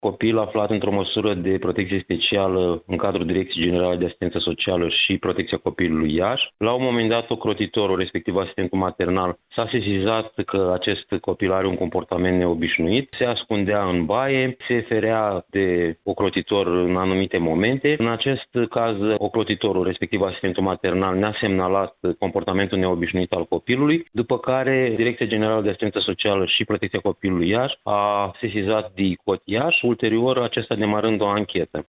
copil aflat într-o măsură de protecție specială în cadrul Direcției Generale de Asistență Socială și Protecția Copilului Iași. La un moment dat, ocrotitorul, respectiv asistentul maternal, s-a sesizat că acest copil are un comportament neobișnuit, se ascundea în baie, se ferea de ocrotitor în anumite momente. În acest caz, ocrotitorul, respectiv asistentul maternal, ne-a semnalat comportamentul neobișnuit al copilului, după care Direcția Generală de Asistență Socială și Protecția Copilului Iași a sesizat DICOT Iași, ulterior acesta demarând o anchetă.